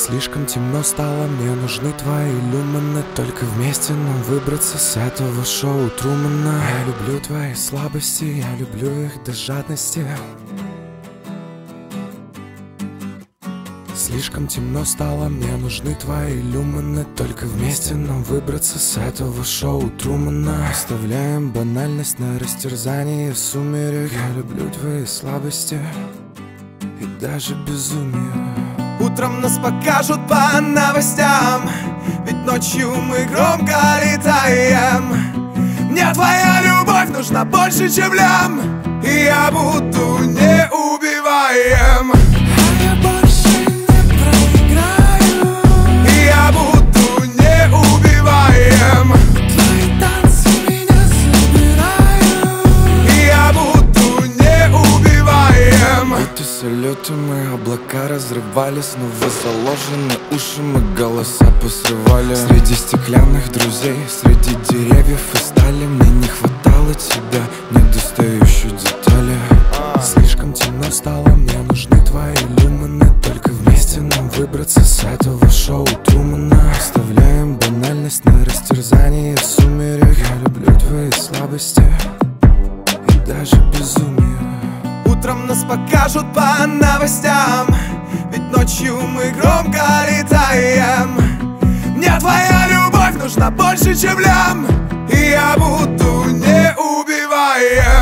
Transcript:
Слишком темно стало, мне нужны твои люмины. Только вместе нам выбраться с этого шоу Трумана. Я люблю твои слабости, я люблю их до жадности. Слишком темно стало, мне нужны твои люмины. Только вместе нам выбраться с этого шоу Трумана. Оставляем банальность на растерзание сумерек. Я люблю твои слабости и даже безумие. Утром нас покажут по новостям, ведь ночью мы громко летаем. Мне твоя любовь нужна больше, чем лям, и я буду неубиваем. Я больше не проиграю, И я буду неубиваем. твои танцы меня забирают. И я буду неубиваем. Эти салюты мы облака разрывали, снова заложены уши, мы голоса посрывали. Среди стеклянных друзей, среди деревьев и стали, мне не хватало тебя, недостающей детали. Слишком темно стало, мне нужны твои люмины. Только вместе нам выбраться с этого шоу Трумана. Оставляем банальность на растерзание сумерек. Я люблю твои слабости и даже безумие. Утром нас покажут по новостям, ведь ночью мы громко летаем. Мне твоя любовь нужна больше, чем лям, и я буду неубиваем.